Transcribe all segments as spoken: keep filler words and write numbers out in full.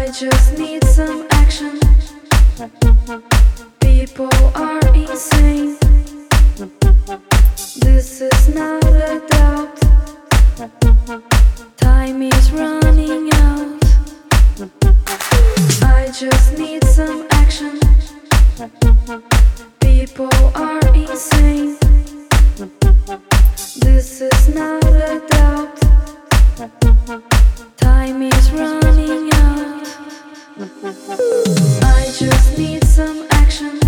just need some action. People are insane. This is not a doubt. Time is running out. I just need some action. People are insane. This is not a doubt. Time is running out. I just need some action.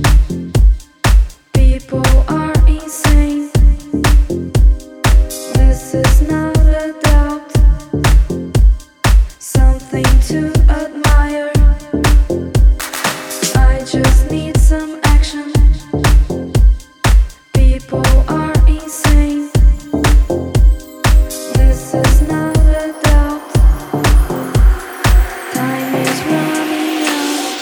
People are insane. This is not a doubt. Something to admire. I just need some action. People are insane. This is not a doubt. Time is running out.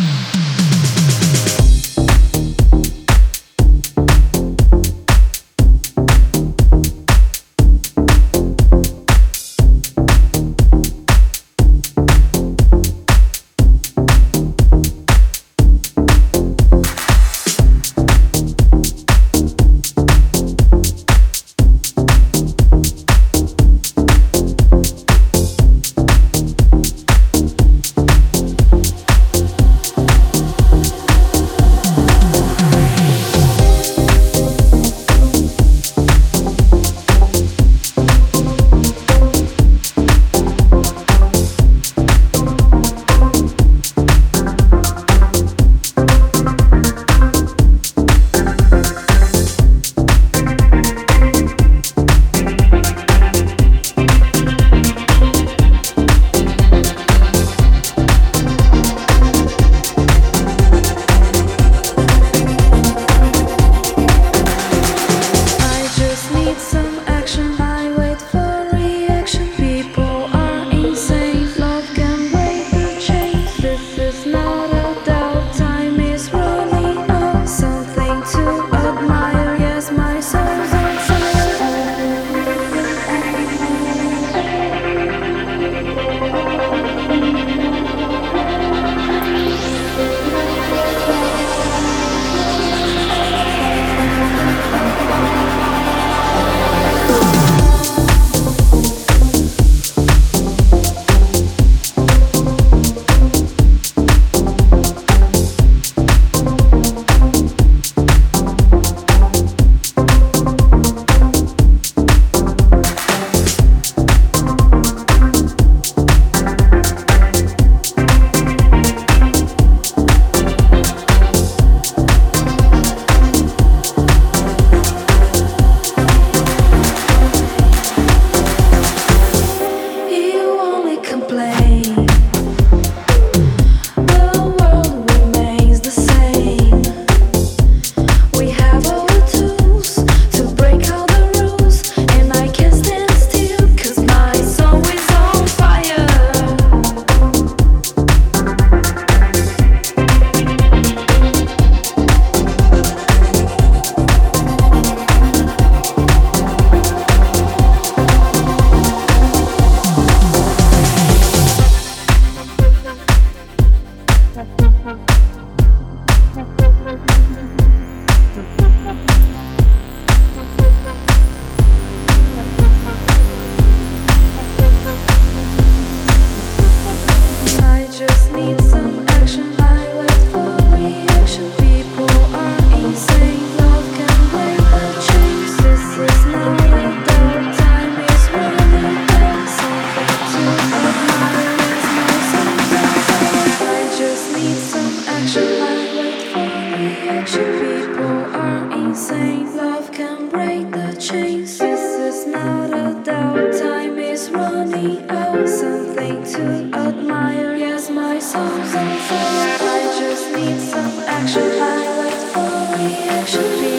Something to admire. Yes, my soul's on fire. I just need some action. I wait for reaction.